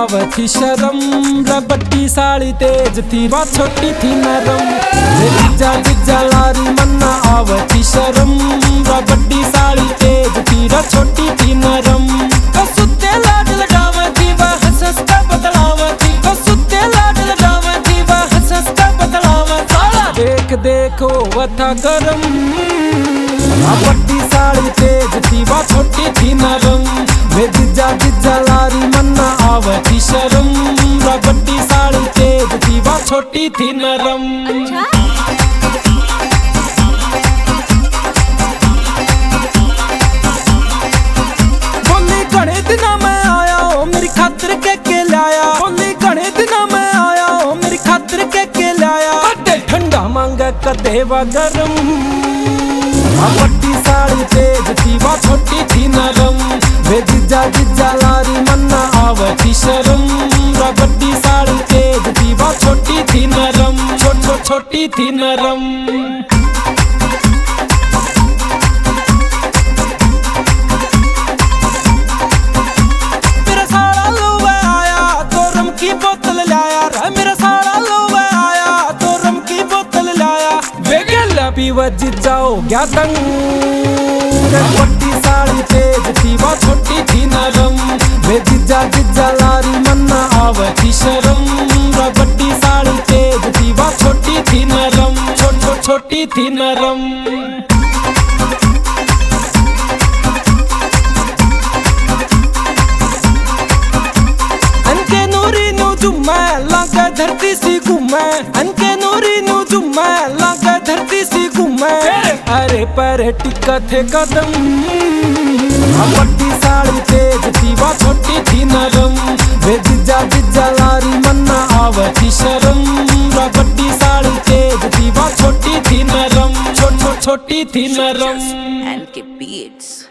आवे थी शर्म। बट्टी साड़ी तेज थी वा छोटी थी नरम। जीजा जीजा लारी मन्ना आवे थी शर्म। बट्टी साड़ी तेज थी वा छोटी थी नरम। सुते लाड लगावे थी वा हंस हंस का बतलावे थी। सुते लाड लगावे थी वा हंस हंस का बतलावे। साला देख देखो वथा गरम। बट्टी साड़ी तेज थी वा छोटी थी नरम। वे जीजा जीजा लारी मन्ना आवे थी शर्म। बट्टी साड़ी तेज थी वा छोटी थी नरम। बोली घणे दिना मैं आया हो मेरी खातिर के लाया। बोली घणे दिना मैं आया हो मेरी खातिर के लाया। कदे ठंडा मांगे कदे वा गरम। बट्टी साड़ी तेज थी वा छोटी थी नरम। वे जीजा जीजा लारी मन्ना आवे थी शर्म। बट्टी साड़ी तेज थी वा छोटी थी नरम। छोटी थी नरम। मेरा साला लोवे आया तो रम की बोतल लाया। मेरा साला लोवे आया तो रम की बोतल लाया। वे गला पीवा जीजा हो गया तंग। बट्टी साड़ी तेज थी वा छोटी थी नरम। वे जीजा जीजा लारी मन्ना आवे थी शर्म। बट्टी साड़ी तेज थी वा छोटी थी नरम। छोटी थी नरम। अनके नूरी नू जुम्मा लागे धरती सी घूमे। अनके नूरी नू जुम्मा लागे धरती सी घूमे। अरे पर टिका थे कदम। बट्टी साड़ी तेज थी वा छोटी थी नरम। वे जीजा जीजा लारी मन्ना आवे थी शर्म। बट्टी साड़ी तेज थी वा छोटी थी नरम। छोटी थी नरम। And के beats